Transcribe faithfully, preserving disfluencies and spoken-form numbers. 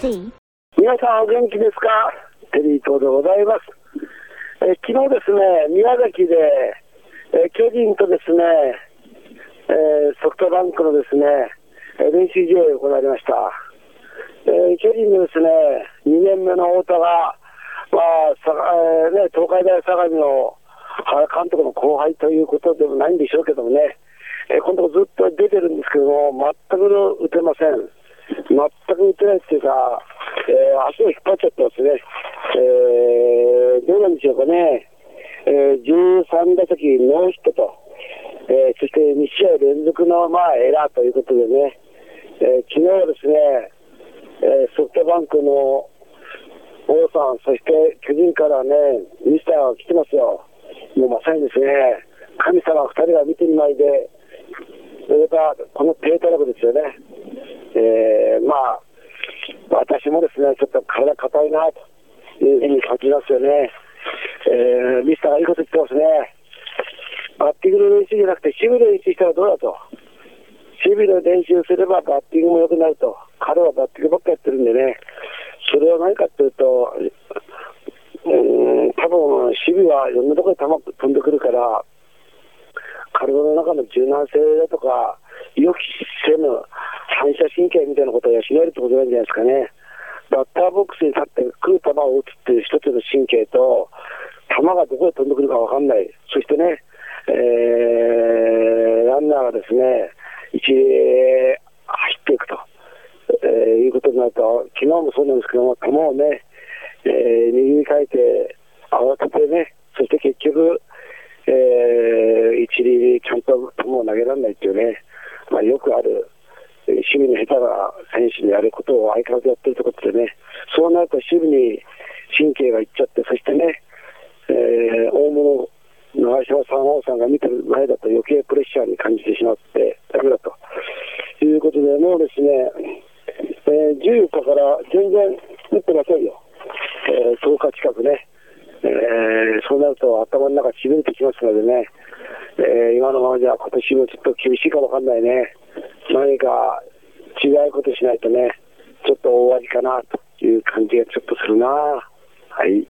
C。 皆さんお元気ですか？テリー東でございます。え昨日ですね、宮崎で、え巨人とですね、えソフトバンクのですね、練習試合を行われました。え巨人のですね、にねんめの太田が、まあさえーね、東海大相模の原監督の後輩ということでもないんでしょうけどもね、えこのとこずっと出てるんですけども、全く打てません。全く打てないっていうか、えー、足を引っ張っちゃってますね。えー、どうなんでしょうかね。えー、じゅうさんだせきノーヒットと、えー、そしてにしあい連続の、まあ、エラーということでね、えー、昨日はですね、えー、ソフトバンクの王さん、そして巨人からね、ミスターが来てますよ。もうまさにですね、神様ふたりが見てる前で、それがこの低たらくですよね。えー、まあ、私もですね、ちょっと体硬いなというふうに感じますよね。えー、ミスターがいいこと言ってますね。バッティングの練習じゃなくて、守備の練習したらどうだと。守備の練習すればバッティングも良くなると。彼はバッティングばっかやってるんでね、それは何かというと、うーん、多分守備はいろんなところに球飛んでくるから、体の中の柔軟性だとか、予期せぬ反射神経みたいなことを養えるってことなんじゃないですかね。バッターボックスに立ってくる球を打つっていう一つの神経と、球がどこへ飛んでくるか分かんない。そしてね、えー、ランナーがですね、一塁走っていくと、えー、いうことになると、昨日もそうなんですけども、球をね、えー、右に変えて、慌ててね、そして結局、えー、一塁にちゃんと球を投げられないっていうね、まあ、よくある守備の下手な選手にやることを相変わらずやってるってことでね、そうなると守備に神経がいっちゃって、そしてね、えー、大物の相島さん、王さんが見てる前だと余計プレッシャーに感じてしまってダメだということで、もうですね、えー、じゅうよっかから全然打ってませんよ。えー、とおか近くね。えー、そうなると頭の中しびれてきますのでね、えー、今のままじゃ今年もちょっと厳しいかもわかんないね。何か違うことしないとね、ちょっと大味かなという感じがちょっとするな。はい。